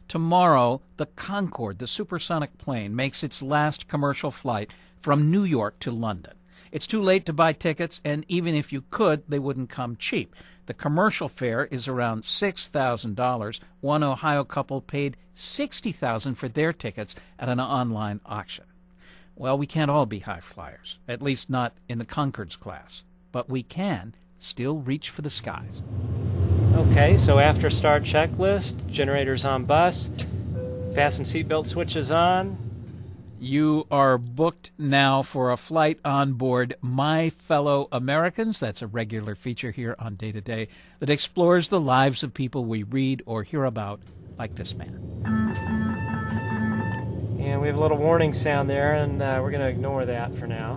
Tomorrow, the Concorde, the supersonic plane, makes its last commercial flight from New York to London. It's too late to buy tickets, and even if you could, they wouldn't come cheap. The commercial fare is around $6,000. One Ohio couple paid $60,000 for their tickets at an online auction. Well, we can't all be high flyers, at least not in the Concorde's class, but we can still reach for the skies. Okay, so after start checklist, generators on bus, fasten seatbelt switches on. You are booked now for a flight on board My Fellow Americans. That's a regular feature here on Day to Day that explores the lives of people we read or hear about, like this man. And we have a little warning sound there, and we're going to ignore that for now.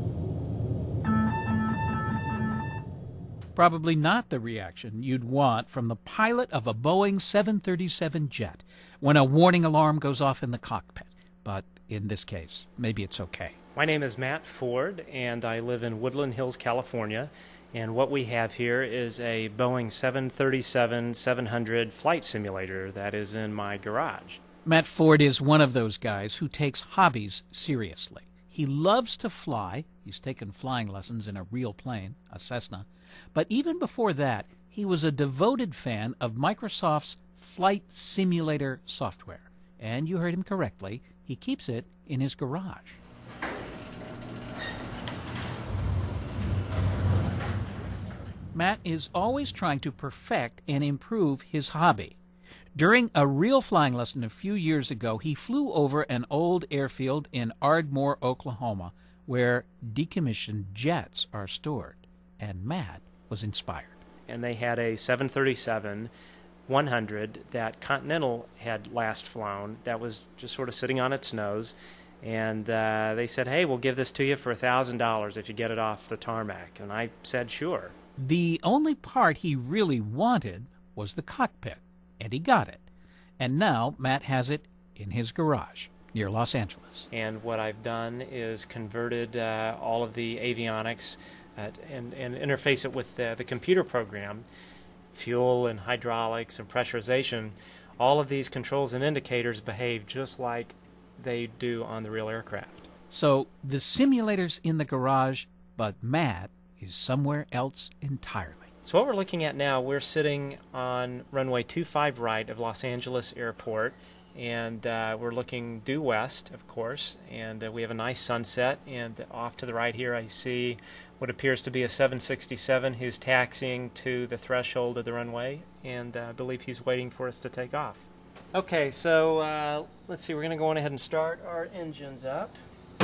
Probably not the reaction you'd want from the pilot of a Boeing 737 jet when a warning alarm goes off in the cockpit. But in this case, maybe it's okay. My name is Matt Ford, and I live in Woodland Hills, California. And what we have here is a Boeing 737-700 flight simulator that is in my garage. Matt Ford is one of those guys who takes hobbies seriously. He loves to fly. He's taken flying lessons in a real plane, a Cessna. But even before that, he was a devoted fan of Microsoft's flight simulator software. And you heard him correctly. He keeps it in his garage. Matt is always trying to perfect and improve his hobby. During a real flying lesson a few years ago, he flew over an old airfield in Ardmore, Oklahoma, where decommissioned jets are stored. And Matt was inspired. And they had a 737-100 that Continental had last flown that was just sort of sitting on its nose. And they said, hey, we'll give this to you for $1,000 if you get it off the tarmac. And I said, sure. The only part he really wanted was the cockpit, and he got it. And now Matt has it in his garage near Los Angeles. And what I've done is converted all of the avionics and interface it with the computer program, fuel and hydraulics and pressurization. All of these controls and indicators behave just like they do on the real aircraft. So the simulator's in the garage, but Matt is somewhere else entirely. So what we're looking at now, we're sitting on runway 25 right of Los Angeles Airport, and we're looking due west, of course, and we have a nice sunset, and off to the right here I see what appears to be a 767 who's taxiing to the threshold of the runway, and I believe he's waiting for us to take off. Okay, so let's see, we're going to go on ahead and start our engines up.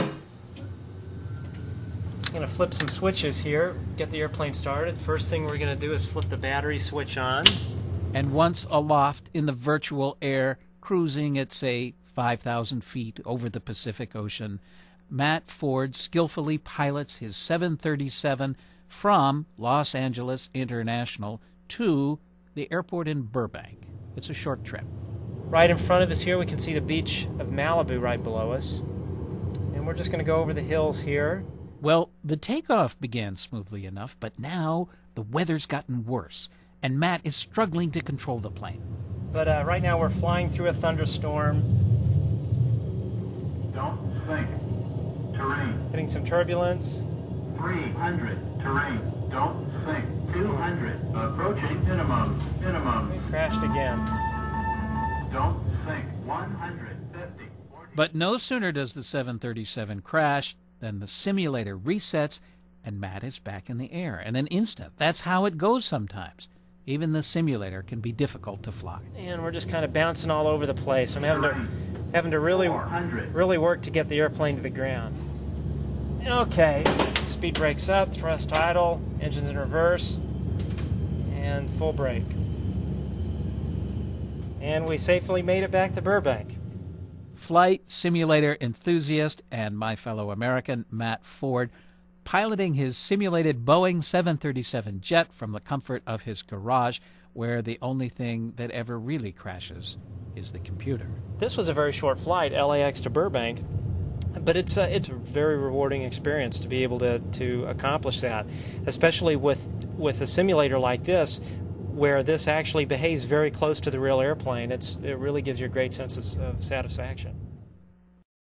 I'm going to flip some switches here, get the airplane started. First thing we're going to do is flip the battery switch on. And once aloft in the virtual air, cruising at, say, 5,000 feet over the Pacific Ocean, Matt Ford skillfully pilots his 737 from Los Angeles International to the airport in Burbank. It's a short trip. Right in front of us here, we can see the beach of Malibu right below us. And we're just going to go over the hills here. Well, the takeoff began smoothly enough, but now the weather's gotten worse, and Matt is struggling to control the plane. But right now we're flying through a thunderstorm. Don't think. Terrain. Hitting some turbulence. 300. Terrain. Don't think. 200. Approaching minimum. We crashed again. Don't think. 150. 40. But no sooner does the 737 crash than the simulator resets, and Matt is back in the air in an instant. That's how it goes sometimes. Even the simulator can be difficult to fly. And we're just kind of bouncing all over the place. I'm having to really work to get the airplane to the ground. Okay, speed brakes up, thrust idle, engines in reverse, and full brake. And we safely made it back to Burbank. Flight simulator enthusiast and my fellow American, Matt Ford, piloting his simulated Boeing 737 jet from the comfort of his garage, where the only thing that ever really crashes is the computer. This was a very short flight, LAX to Burbank, but it's a very rewarding experience to be able to accomplish that, especially with a simulator like this. where this actually behaves very close to the real airplane, it really gives you a great sense of satisfaction.